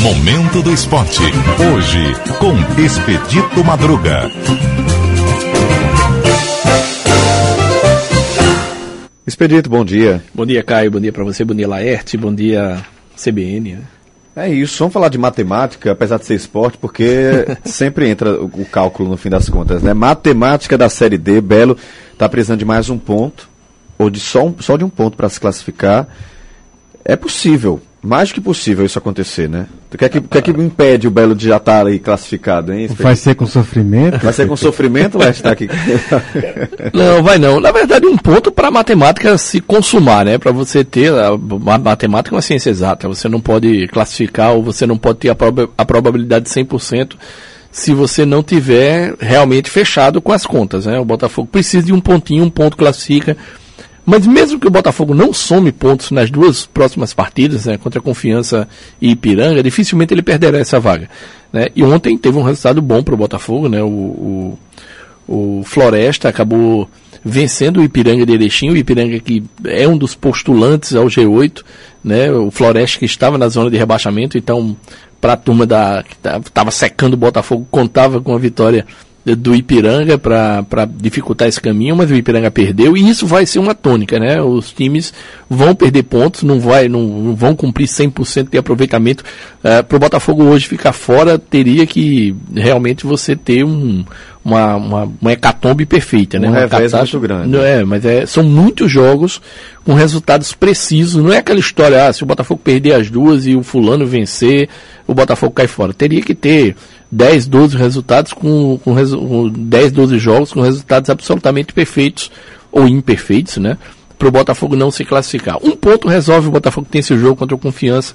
Momento do Esporte. Hoje, com Expedito Madruga. Expedito, bom dia. Bom dia, Caio. Bom dia para você. Bom dia, Laerte. Bom dia, CBN. É isso. Vamos falar de matemática, apesar de ser esporte, porque sempre entra o cálculo no fim das contas, né? Matemática da Série D, Belo está precisando de mais um ponto, ou de só de um ponto para se classificar. É possível, mais do que possível isso acontecer, né? O que é que impede o Belo de já estar aí classificado, hein? Vai ser com sofrimento? Vai ser com sofrimento, Leste, tá aqui? Não, vai não. Na verdade, um ponto para a matemática se consumar, né? Para você ter, a matemática é uma ciência exata, você não pode classificar ou você não pode ter a probabilidade de 100% se você não tiver realmente fechado com as contas, né? O Botafogo precisa de um pontinho, um ponto classifica. Mas mesmo que o Botafogo não some pontos nas duas próximas partidas, né, contra a Confiança e Ipiranga, dificilmente ele perderá essa vaga, né? E ontem teve um resultado bom para o Botafogo, né? O Floresta acabou vencendo o Ipiranga de Erechim, o Ipiranga que é um dos postulantes ao G8, né? O Floresta que estava na zona de rebaixamento, então para a turma que estava secando o Botafogo, contava com a vitória do Ipiranga para dificultar esse caminho, mas o Ipiranga perdeu e isso vai ser uma tônica, né? Os times vão perder pontos, não vão cumprir 100% de aproveitamento. Para o Botafogo hoje ficar fora, teria que realmente você ter uma hecatombe perfeita, né? Um revés muito grande. Mas são muitos jogos com resultados precisos, não é aquela história, se o Botafogo perder as duas e o fulano vencer, o Botafogo cai fora. Teria que ter 10, 12 resultados com 10, 12 jogos com resultados absolutamente perfeitos ou imperfeitos, né? Para o Botafogo não se classificar. Um ponto resolve, o Botafogo tem esse jogo contra o Confiança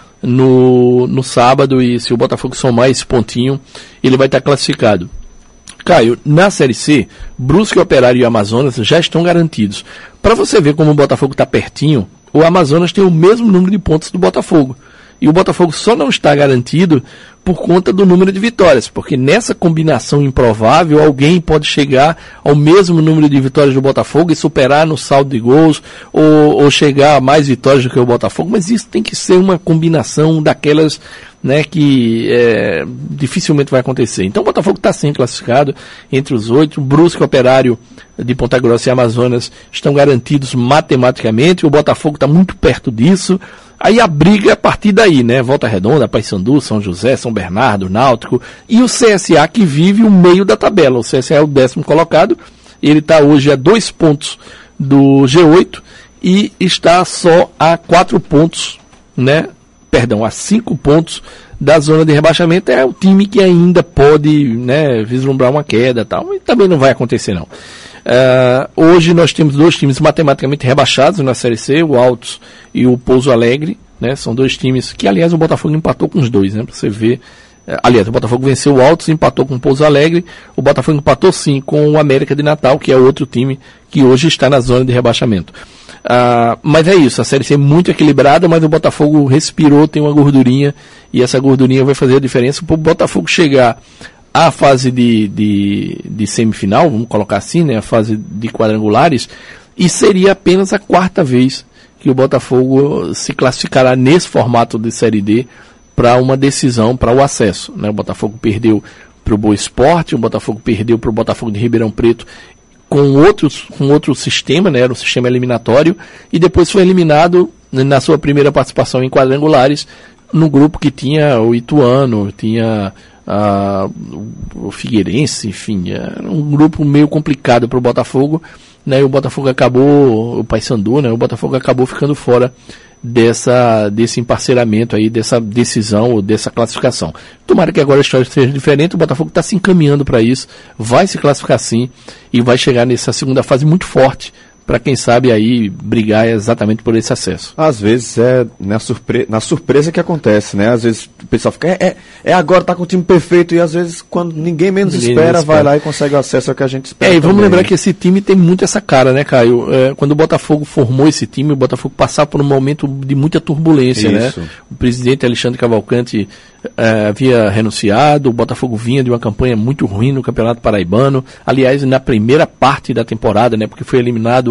no sábado e se o Botafogo somar esse pontinho, ele vai estar classificado. Caio, na Série C, Brusque, Operário e Amazonas já estão garantidos. Para você ver como o Botafogo está pertinho, o Amazonas tem o mesmo número de pontos do Botafogo. E o Botafogo só não está garantido por conta do número de vitórias, porque nessa combinação improvável, alguém pode chegar ao mesmo número de vitórias do Botafogo e superar no saldo de gols, ou chegar a mais vitórias do que o Botafogo, mas isso tem que ser uma combinação daquelas, né, que dificilmente vai acontecer. Então o Botafogo está sim classificado entre os 8, Brusque, Operário de Ponta Grossa e Amazonas estão garantidos matematicamente, o Botafogo está muito perto disso. Aí a briga é a partir daí, né? Volta Redonda, Paysandu, São José, São Bernardo, Náutico e o CSA que vive o meio da tabela. O CSA é o 10º colocado, ele está hoje a 2 pontos do G8 e está só a 4 pontos, né? Perdão, a 5 pontos da zona de rebaixamento. É o time que ainda pode, né, vislumbrar uma queda e tal, e também não vai acontecer não. Hoje nós temos 2 times matematicamente rebaixados na Série C, o Altos e o Pouso Alegre, né? São 2 times que, aliás, o Botafogo empatou com os dois, né? Para você ver. Aliás, o Botafogo venceu o Altos e empatou com o Pouso Alegre. O Botafogo empatou sim com o América de Natal, que é outro time que hoje está na zona de rebaixamento. Mas é isso, a Série C é muito equilibrada, mas o Botafogo respirou, tem uma gordurinha, e essa gordurinha vai fazer a diferença para o Botafogo chegar à fase de semifinal, vamos colocar assim, né, a fase de quadrangulares, e seria apenas a 4ª vez que o Botafogo se classificará nesse formato de Série D para uma decisão, para o acesso, né? O Botafogo perdeu para o Boa Esporte, o Botafogo perdeu para o Botafogo de Ribeirão Preto com outro sistema, né? Era um sistema eliminatório, e depois foi eliminado na sua primeira participação em quadrangulares no grupo que tinha o Ituano, tinha o Figueirense, enfim, era um grupo meio complicado para o Botafogo, né? E o Botafogo acabou, o Paysandu, né? O Botafogo acabou ficando fora desse emparceiramento aí, dessa decisão ou dessa classificação. Tomara que agora a história seja diferente, o Botafogo está se encaminhando para isso, vai se classificar sim e vai chegar nessa segunda fase muito forte para quem sabe aí brigar exatamente por esse acesso. Às vezes é na surpresa que acontece, né? Às vezes o pessoal fica, agora tá com o time perfeito, e às vezes quando ninguém menos espera, vai lá e consegue o acesso ao que a gente espera. E vamos lembrar que esse time tem muito essa cara, né, Caio? Quando o Botafogo formou esse time, o Botafogo passava por um momento de muita turbulência, né? O presidente Alexandre Cavalcante havia renunciado, o Botafogo vinha de uma campanha muito ruim no Campeonato Paraibano, aliás, na primeira parte da temporada, né? Porque foi eliminado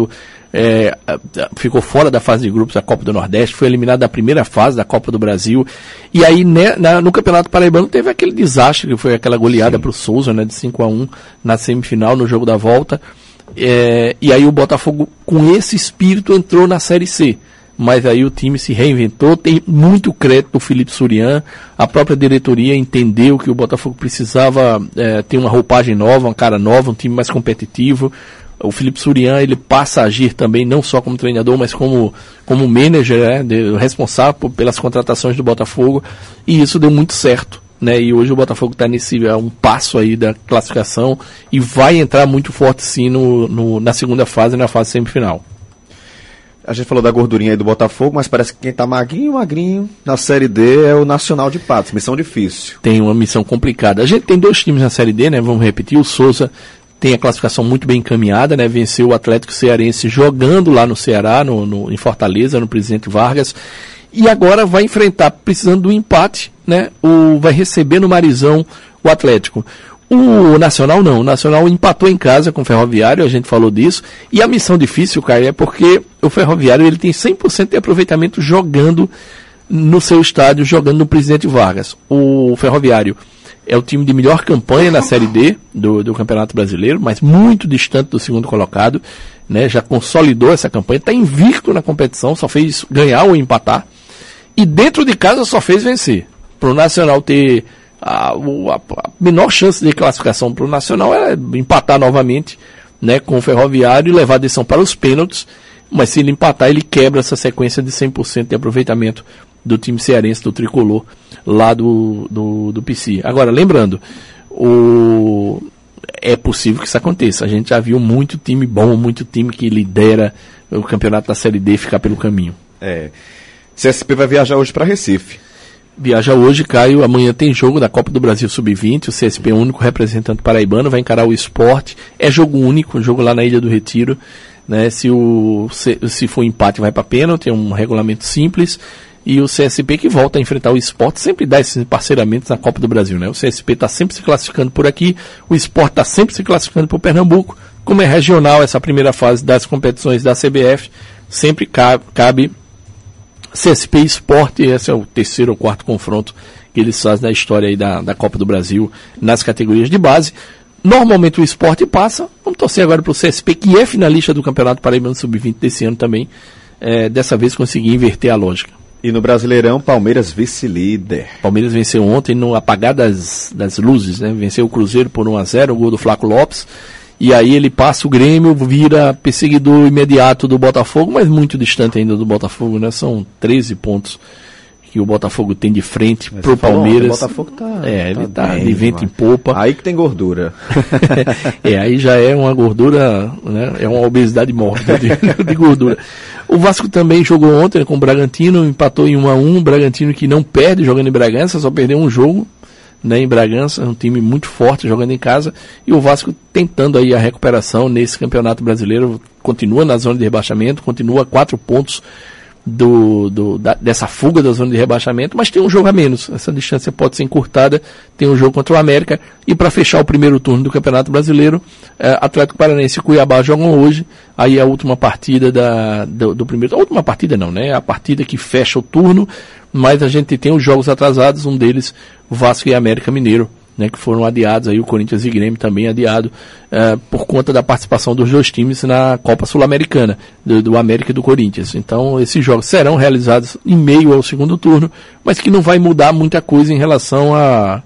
passado, ficou fora da fase de grupos da Copa do Nordeste, foi eliminado da primeira fase da Copa do Brasil, e aí no Campeonato Paraibano teve aquele desastre, que foi aquela goleada para o Souza, né, de 5-1 na semifinal, no jogo da volta, e aí o Botafogo, com esse espírito, entrou na Série C. Mas aí o time se reinventou, tem muito crédito do Felipe Surian, a própria diretoria entendeu que o Botafogo precisava ter uma roupagem nova, uma cara nova, um time mais competitivo. O Felipe Surian, ele passa a agir também, não só como treinador, mas como manager, responsável pelas contratações do Botafogo, e isso deu muito certo, né? E hoje o Botafogo está um passo aí da classificação e vai entrar muito forte sim na segunda fase, na fase semifinal. A gente falou da gordurinha aí do Botafogo, mas parece que quem tá magrinho na Série D é o Nacional de Patos. Missão difícil. Tem uma missão complicada. A gente tem 2 times na Série D, né? Vamos repetir. O Souza tem a classificação muito bem encaminhada, né? Venceu o Atlético Cearense jogando lá no Ceará, em Fortaleza, no Presidente Vargas. E agora vai enfrentar, precisando do empate, né? Vai receber no Marizão o Atlético. O Nacional não, o Nacional empatou em casa com o Ferroviário, a gente falou disso, e a missão difícil, Caio, é porque o Ferroviário ele tem 100% de aproveitamento jogando no seu estádio, jogando no Presidente Vargas. O Ferroviário é o time de melhor campanha na Série D do Campeonato Brasileiro, mas muito distante do segundo colocado, né? Já consolidou essa campanha, está invicto na competição, só fez ganhar ou empatar, e dentro de casa só fez vencer. Para o Nacional ter a menor chance de classificação para o Nacional era empatar novamente, né, com o Ferroviário e levar a decisão para os pênaltis, mas se ele empatar, ele quebra essa sequência de 100% de aproveitamento do time cearense, do tricolor, lá do PC. Agora, lembrando, é possível que isso aconteça. A gente já viu muito time bom, muito time que lidera o campeonato da Série D ficar pelo caminho. CSP vai viajar hoje para Recife. Viaja hoje, Caio. Amanhã tem jogo da Copa do Brasil Sub-20. O CSP é o único representante paraibano, vai encarar o Sport. É jogo único, jogo lá na Ilha do Retiro, né? Se for empate, vai para pênalti, é um regulamento simples. E o CSP que volta a enfrentar o Sport sempre dá esses parceiramentos na Copa do Brasil, né? O CSP está sempre se classificando por aqui, o Sport está sempre se classificando por Pernambuco. Como é regional essa primeira fase das competições da CBF, sempre cabe CSP e Sport, e esse é o 3º ou 4º confronto que eles fazem na história aí da Copa do Brasil nas categorias de base. Normalmente o Sport passa, vamos torcer agora para o CSP, que é finalista do Campeonato Paraibano Sub-20 desse ano também, dessa vez conseguir inverter a lógica. E no Brasileirão, Palmeiras vice-líder. Palmeiras venceu ontem no apagar das luzes, né? Venceu o Cruzeiro por 1-0, o gol do Flaco Lopes. E aí ele passa o Grêmio, vira perseguidor imediato do Botafogo, mas muito distante ainda do Botafogo, né? São 13 pontos que o Botafogo tem de frente pro Palmeiras. O Botafogo ele tá de vento em popa. Aí que tem gordura. Aí já é uma gordura, né? É uma obesidade mórbida de gordura. O Vasco também jogou ontem com o Bragantino, empatou em 1-1, o Bragantino que não perde jogando em Bragança, só perdeu um jogo, né, em Bragança, um time muito forte jogando em casa, e o Vasco tentando aí a recuperação nesse Campeonato Brasileiro, continua na zona de rebaixamento, continua a 4 pontos dessa fuga da zona de rebaixamento, mas tem um jogo a menos, essa distância pode ser encurtada, tem um jogo contra o América, e para fechar o primeiro turno do Campeonato Brasileiro, Atlético Paranaense e Cuiabá jogam hoje, aí a última partida do primeiro, a última partida não, né, a partida que fecha o turno, mas a gente tem os jogos atrasados, um deles, Vasco e América Mineiro, né, que foram adiados, aí o Corinthians e Grêmio também adiado, por conta da participação dos 2 times na Copa Sul-Americana, do América e do Corinthians. Então, esses jogos serão realizados em meio ao segundo turno, mas que não vai mudar muita coisa em relação à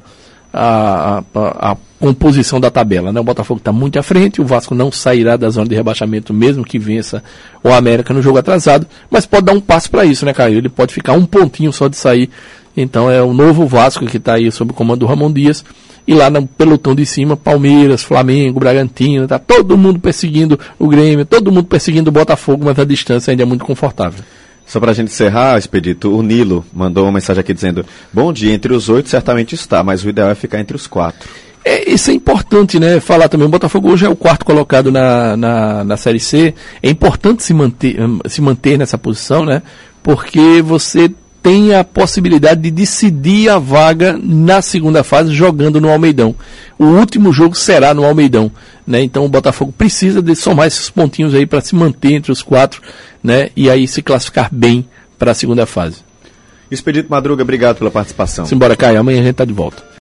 composição da tabela, né? O Botafogo está muito à frente, o Vasco não sairá da zona de rebaixamento mesmo que vença o América no jogo atrasado, mas pode dar um passo para isso, né, Caio? Ele pode ficar um pontinho só de sair. Então é o novo Vasco que está aí sob o comando do Ramon Dias, e lá no pelotão de cima, Palmeiras, Flamengo, Bragantino, está todo mundo perseguindo o Grêmio, todo mundo perseguindo o Botafogo, mas a distância ainda é muito confortável. Só para a gente encerrar, Expedito, o Nilo mandou uma mensagem aqui dizendo: bom dia, entre os 8 certamente está, mas o ideal é ficar entre os 4. Isso é importante, né? Falar também, o Botafogo hoje é o 4º colocado na Série C, é importante se manter nessa posição, né? Porque você tem a possibilidade de decidir a vaga na segunda fase jogando no Almeidão. O último jogo será no Almeidão, né? Então o Botafogo precisa de somar esses pontinhos aí para se manter entre os 4, né? E aí se classificar bem para a segunda fase. Expedito Madruga, obrigado pela participação. Simbora, Caio. Amanhã a gente está de volta.